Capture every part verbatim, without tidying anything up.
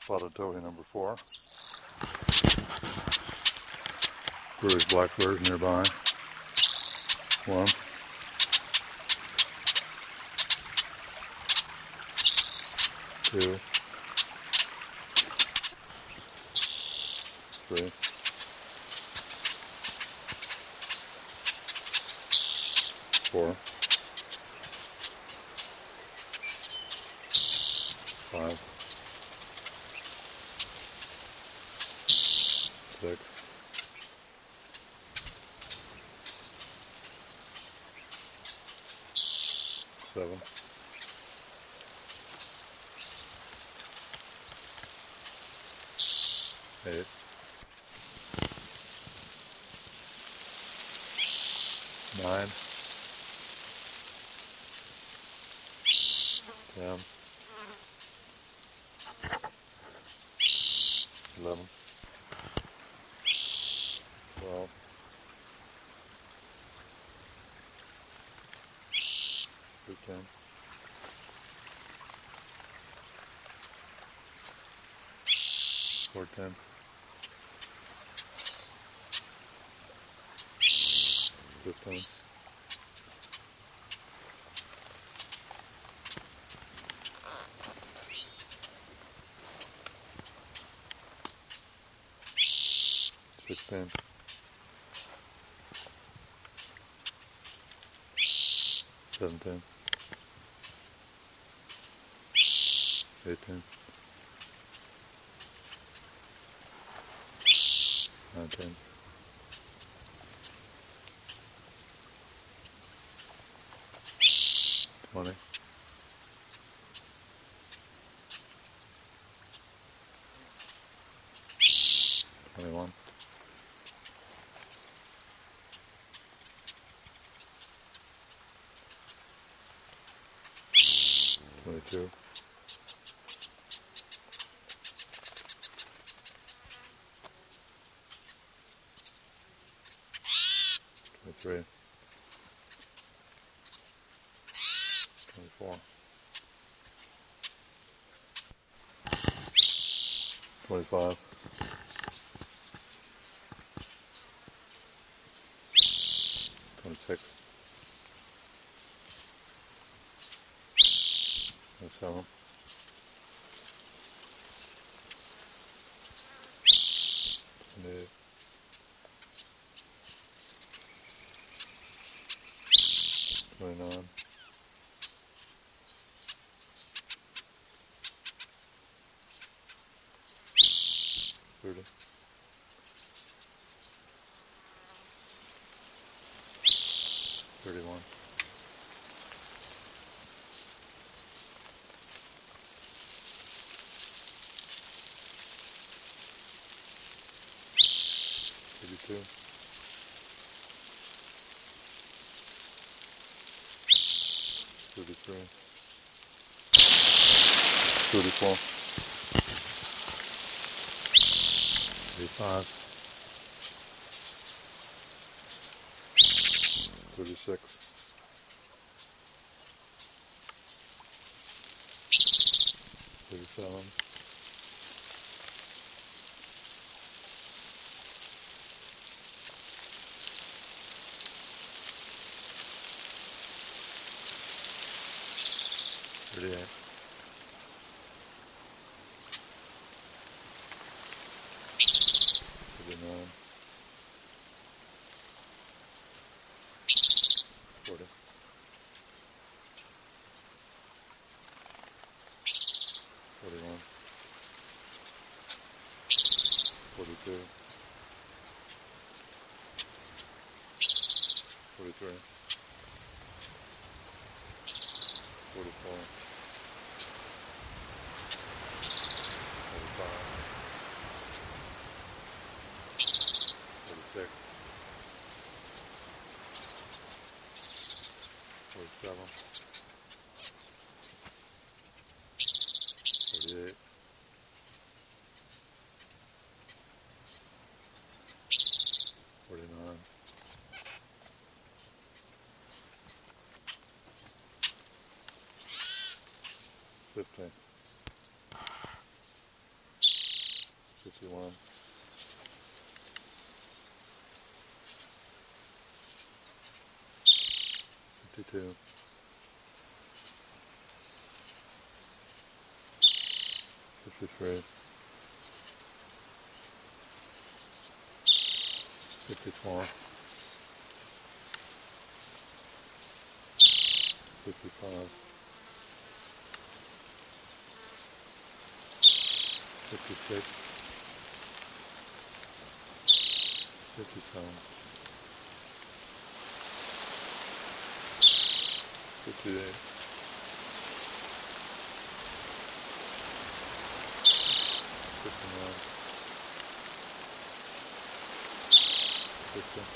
spotted towhee number four. Brewery's blackbird nearby. One. Two. Three. Four. Five. Six. Seven. Eight. Nine. Ten. Eleven. Twelve. Thirteen. Fourteen. Fifteen. Sixteen. Seventeen. Eighteen. Nineteen. Twenty. Twenty-one. Twenty-two. Twenty-three. Twenty-four. Twenty-five. Twenty-six. Twenty-seven. Twenty-eight. Twenty-nine. Thirty. Thirty-one. Thirty-two. Thirty-three. Thirty-four. Thirty-five. Thirty-six. Thirty-seven. Thirty-eight. Thirty-nine. Forty. Forty-one. Forty-two. Forty-three. Forty-four. Forty-five. Forty-six. Forty-seven. Forty-eight. Forty-nine. fifty-one, fifty-two, fifty-three, fifty-four, fifty-five, fifty-six, fifty-seven, fifty-eight, fifty-nine, fifty,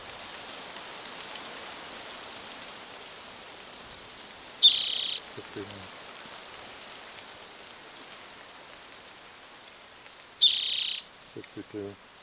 fifty-one, fifty-two,